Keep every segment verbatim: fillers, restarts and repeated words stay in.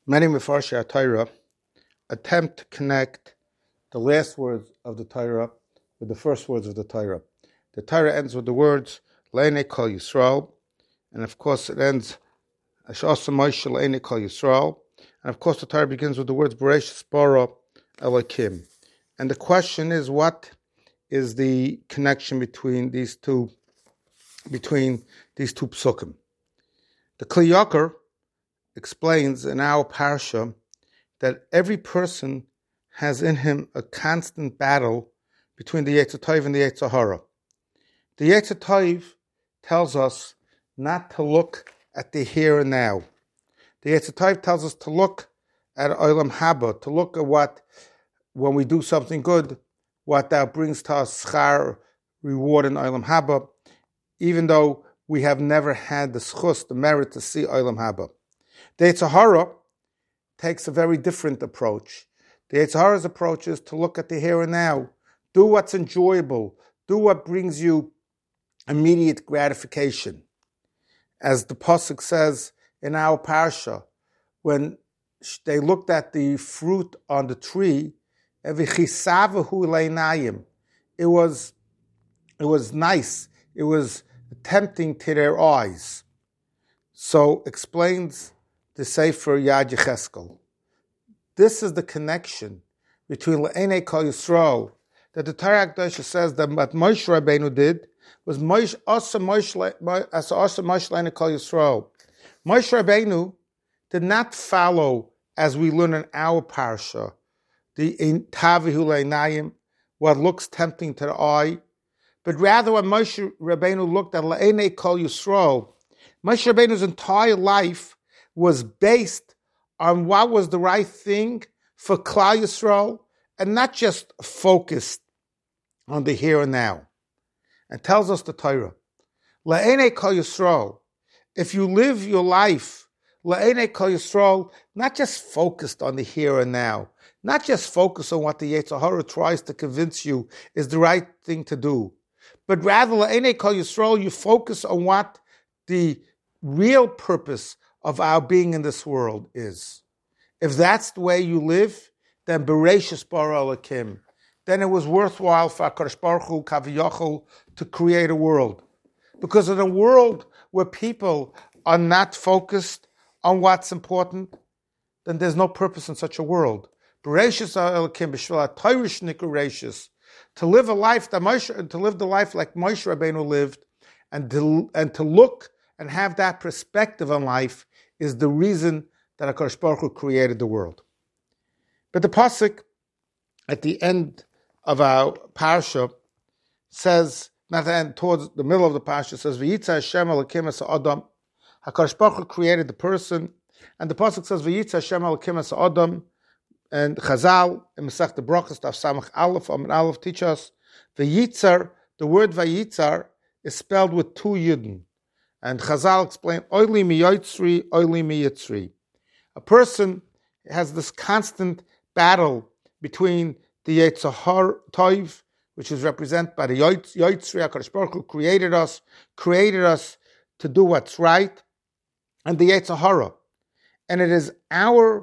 Many Mefarshei Torah attempt to connect the last words of the Torah with the first words of the Torah. The Torah ends with the words Le'enei Kol Yisrael, and of course it ends Asher Asa Moshe Le'enei Kol Yisrael, and of course the Torah begins with the words Bereshis bara Elokim. And the question is, what is the connection between these two between these two psukim? The Kli Yakar explains in our parsha that every person has in him a constant battle between the Yetzer Tov and the Yetzer Hara. The Yetzer Tov tells us not to look at the here and now. The Yetzer Tov tells us to look at Olam Haba, to look at what, when we do something good, what that brings to us schar, reward in Olam Haba, even though we have never had the schus, the merit to see Olam Haba. The Yetzer Hara takes a very different approach. The Yetzer Hara's approach is to look at the here and now, do what's enjoyable, do what brings you immediate gratification. As the pasuk says in our parsha, when they looked at the fruit on the tree, it was it was nice, it was tempting to their eyes. So explains the Sefer Yad Yecheskel. This is the connection between Le'enei Kol Yisrael that the Torah Akdosha says that what Moshe Rabbeinu did was Moshe Asa Moshe Le'enei Kol Yisrael. Moshe Rabbeinu did not follow, as we learn in our parsha, the Tavihu Le'enayim, what looks tempting to the eye, but rather when Moshe Rabbeinu looked at Le'enei Kol Yisrael, Moshe Rabbeinu's entire life was based on what was the right thing for Klal Yisrael, and not just focused on the here and now. And tells us the Torah, Le'enei Kol Yisrael, if you live your life, Le'enei Kol Yisrael, not just focused on the here and now, not just focused on what the Yetzer Hara tries to convince you is the right thing to do, but rather Le'enei Kol Yisrael, you focus on what the real purpose of our being in this world is. If that's the way you live, then Bereshis bara Elokim, then it was worthwhile for HaKadosh Baruch Hu Kaviyachol to create a world. Because in a world where people are not focused on what's important, then there's no purpose in such a world. Bereshis Elokim b'shvil ha'Torah nikureshis, to live a life that Moshe, to live the life like Moshe Rabbeinu lived, and to and to look and have that perspective on life is the reason that HaKadosh Baruch Hu created the world. But the pasuk at the end of our parsha says, not the end, towards the middle of the parsha, says, V'yitza Hashem Elokim es Adam. HaKadosh Baruch Hu created the person, and the pasuk says, V'yitza Hashem Elokim es Adam, and Chazal in Masechta Brachos Daf Samach Aleph Amud Aleph teach us, V'yitzar, the word V'yitzar is spelled with two yidden. And Chazal explained, Oili mi yotzri, oili mi yitzri. A person has this constant battle between the Yetzer Hara Tov, which is represented by the Yotzri, HaKadosh Baruch Hu created us, created us to do what's right, and the Yetzer Hara. And it is our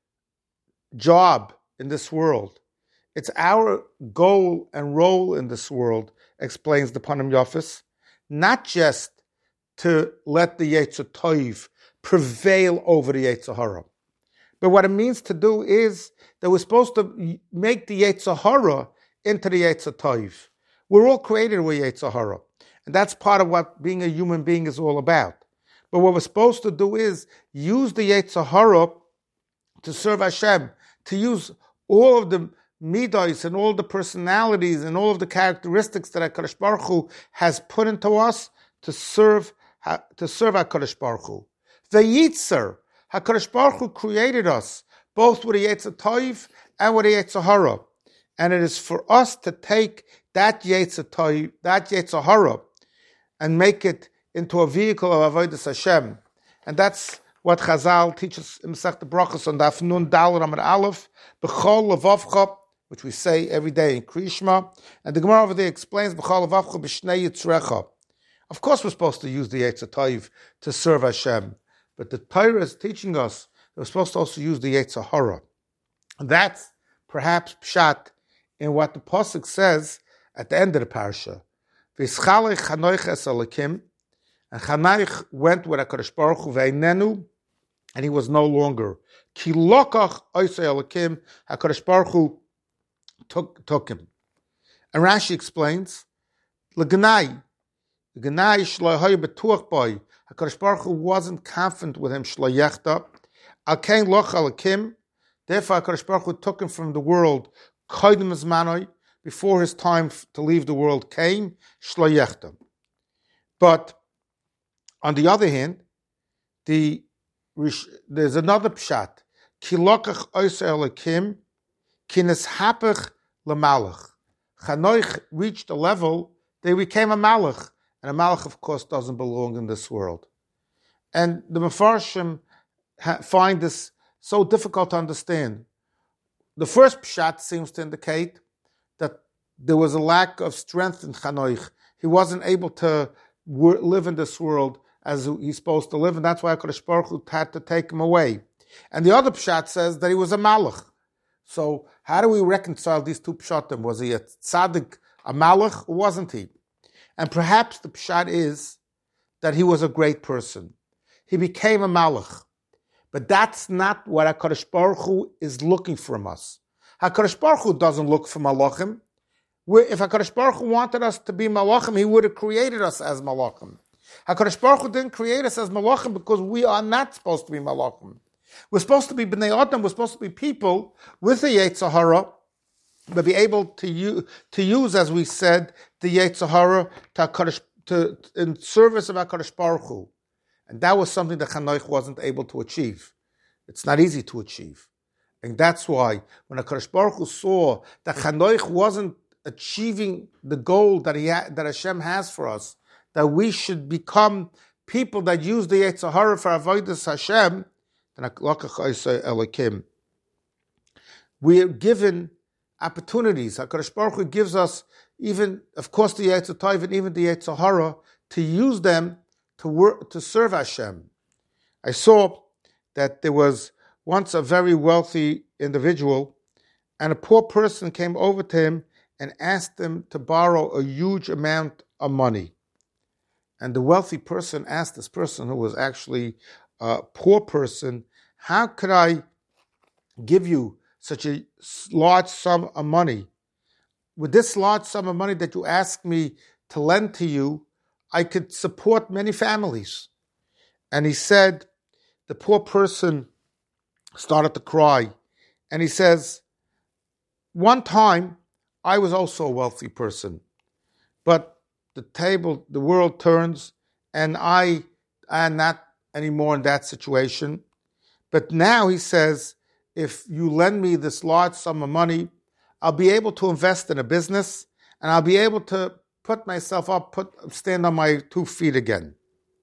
job in this world, it's our goal and role in this world, explains the Panim Yafis, not just to let the Yetzer Tov prevail over the Yetzer Hara. But what it means to do is that we're supposed to make the Yetzer Hara into the Yetzer Tov. We're all created with Yetzer Hara. And that's part of what being a human being is all about. But what we're supposed to do is use the Yetzer Hara to serve Hashem, to use all of the midos and all the personalities and all of the characteristics that HaKadosh Baruch Hu has put into us to serve to serve HaKadosh Baruch Hu. The Yitzer, HaKadosh Baruch Hu created us, both with the Yetzer Tov and with the Yetzer Hara. And it is for us to take that Yetzer Tov, that Yetzer Hara, and make it into a vehicle of Avodas Hashem. And that's what Chazal teaches in Masechta Brachos on Daf Nun Daled Amud Aleph, B'chol Levavcha, which we say every day in Krishma. And the Gemara over there explains, B'chol Levavcha b'shnei Yitzrecha. Of course we're supposed to use the Yetzer Tov to serve Hashem. But the Torah is teaching us they were supposed to also use the Yetzer Hara. And that's perhaps pshat in what the pasuk says at the end of the parasha. V'yischalech Chanoich es Elokim, and Chanoich went with HaKadosh Baruch Hu ve'inenu, and he was no longer. Ki lokach oisei Elokim, HaKadosh Baruch Hu took, took him. And Rashi explains, L'gnai, L'gnai shlo hoy betuach boy, HaKadosh Baruch Hu wasn't confident with him, shlo yechta, al kein loch Elokim, therefore HaKadosh Baruch Hu took him from the world, koydem zmanoi, before his time to leave the world came, shlo yechta. But on the other hand, the there's another pshat. Ki lokach oisei Elokim, ki neshapach lemalach. Chanoich reached a level they became a malach, and a malach, of course, doesn't belong in this world. And the Mefarshim find this so difficult to understand. The first pshat seems to indicate that there was a lack of strength in Chanoich. He wasn't able to live in this world as he's supposed to live, and that's why HaKadosh Baruch Hu had to take him away. And the other pshat says that he was a malach. So how do we reconcile these two pshatim? Was he a tzaddik, a malach, or wasn't he? And perhaps the pshat is that he was a great person. He became a malach. But that's not what HaKadosh Baruch Hu is looking from us. HaKadosh Baruch Hu doesn't look for malachim. If HaKadosh Baruch Hu wanted us to be malachim, he would have created us as malachim. HaKadosh Baruch Hu didn't create us as malachim because we are not supposed to be malachim. We're supposed to be bnei Adam, we're supposed to be people with the Yetzer Hara, but be able to use, to use, as we said, the Yetzer Hara to, HaKadosh, to in service of HaKadosh Baruch Hu. And that was something that Chanoich wasn't able to achieve. It's not easy to achieve. And that's why when HaKadosh Baruch Hu saw that Chanoich wasn't achieving the goal that he ha- that Hashem has for us, that we should become people that use the Yetzer Hara for avodas Hashem, then we are given opportunities. HaKadosh Baruch Hu gives us even, of course, the Yetzer Tov and even the Yetzer Hara to use them to work to serve Hashem. I saw that there was once a very wealthy individual, and a poor person came over to him and asked him to borrow a huge amount of money. And the wealthy person asked this person, who was actually a poor person, how could I give you such a large sum of money? With this large sum of money that you ask me to lend to you, I could support many families. And he said, the poor person started to cry. And he says, one time, I was also a wealthy person. But the table, the world turns, and I am not anymore in that situation. But now, he says, if you lend me this large sum of money, I'll be able to invest in a business, and I'll be able to put myself up, put stand on my two feet again.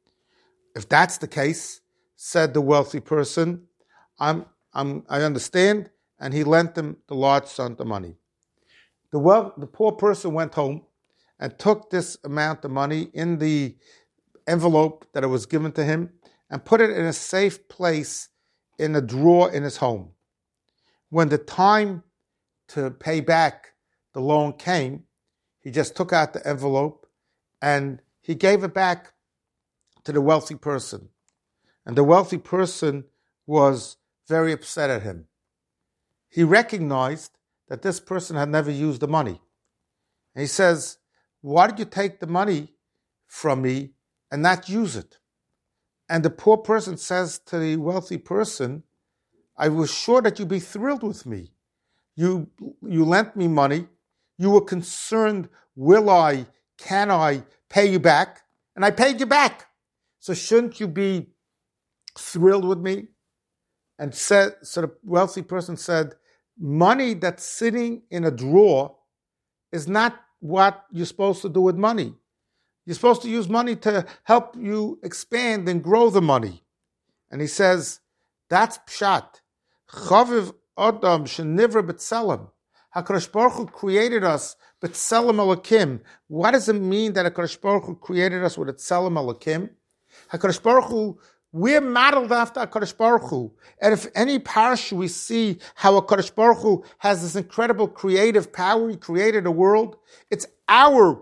If that's the case, said the wealthy person, I'm, I'm, I understand, and he lent him the large sum of money. The, well, the poor person went home and took this amount of money in the envelope that it was given to him and put it in a safe place in a drawer in his home. When the time to pay back the loan came, he just took out the envelope and he gave it back to the wealthy person. And the wealthy person was very upset at him. He recognized that this person had never used the money. And he says, why did you take the money from me and not use it? And the poor person says to the wealthy person, I was sure that you'd be thrilled with me. You, you lent me money. You were concerned, will I, can I pay you back? And I paid you back. So shouldn't you be thrilled with me? And said, so the wealthy person said, money that's sitting in a drawer is not what you're supposed to do with money. You're supposed to use money to help you expand and grow the money. And he says, that's pshat. Chaviv Adam shenivra b'tselem. HaKadosh Baruch Hu created us b'tselem Elokim. What does it mean that HaKadosh Baruch Hu created us with a tselem Elokim? HaKadosh Baruch Hu we're modeled after HaKadosh Baruch Hu. And if any parsha we see how HaKadosh Baruch Hu has this incredible creative power, he created a world, it's our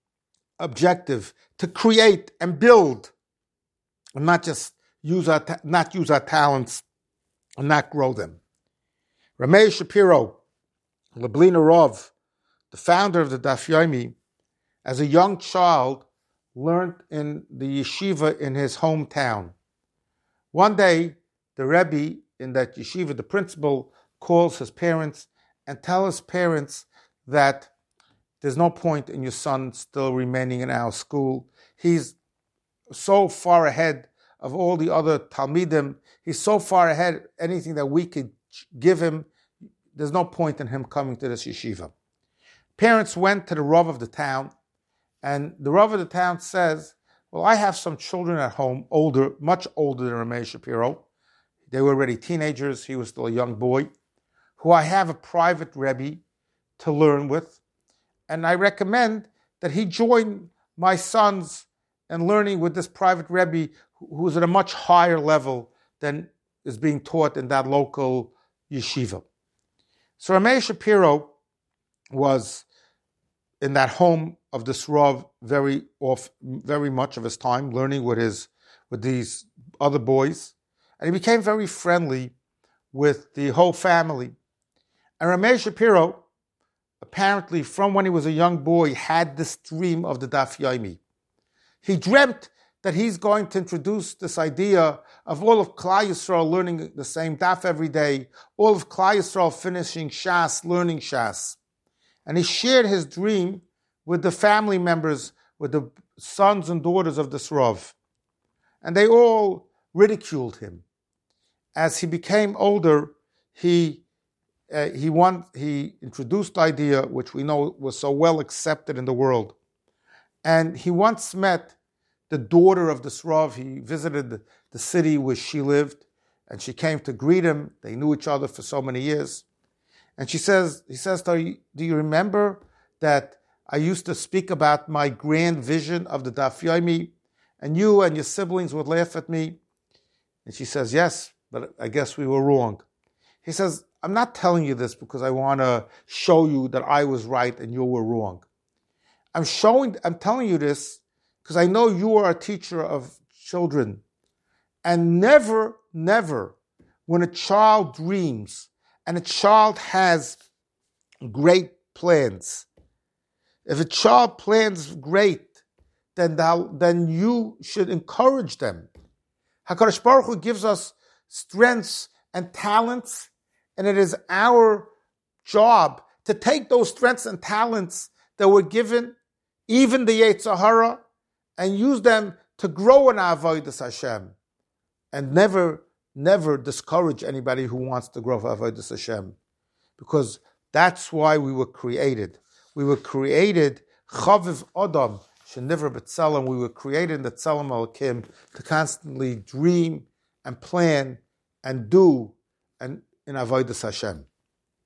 objective to create and build, and not just use our ta- not use our talents and not grow them. Ramey Shapiro, Lublin Rav, the founder of the Daf Yomi, as a young child, learned in the yeshiva in his hometown. One day, the Rebbe in that yeshiva, the principal, calls his parents and tells his parents that there's no point in your son still remaining in our school. He's so far ahead of all the other Talmidim. He's so far ahead, anything that we could give him, there's no point in him coming to this yeshiva. Parents went to the Rav of the town, and the Rav of the town says, well, I have some children at home, older, much older than Ramey Shapiro. They were already teenagers. He was still a young boy, who I have a private Rebbe to learn with. And I recommend that he join my sons in learning with this private Rebbe who is at a much higher level than is being taught in that local yeshiva. So Ramey Shapiro was in that home of this Rav very off, very much of his time, learning with his with these other boys, and he became very friendly with the whole family. And Ramey Shapiro, apparently from when he was a young boy, had this dream of the Daf Yomi. He dreamt that he's going to introduce this idea of all of Klal Yisrael learning the same daf every day, all of Klal Yisrael finishing Shas, learning Shas. And he shared his dream with the family members, with the sons and daughters of this Rav. And they all ridiculed him. As he became older, he uh, he won, he introduced the idea, which we know was so well accepted in the world. And he once met the daughter of this Rav. He visited the, the city where she lived, and she came to greet him. They knew each other for so many years. And she says, he says to her, do you remember that I used to speak about my grand vision of the Daf Yomi, and you and your siblings would laugh at me? And she says, yes, but I guess we were wrong. He says, I'm not telling you this because I want to show you that I was right and you were wrong. I'm showing, I'm telling you this because I know you are a teacher of children. And never, never, when a child dreams and a child has great plans, if a child plans great, then, then you should encourage them. HaKadosh Baruch Hu gives us strengths and talents, and it is our job to take those strengths and talents that were given, even the Yetzer Hara, and use them to grow in our Avodas Hashem, and never, never discourage anybody who wants to grow Avodas Hashem, because that's why we were created. We were created Chaviv Adam Sheniver B'Tselem. We were created in the Tzelem Elokim to constantly dream and plan and do and in Avodas Hashem.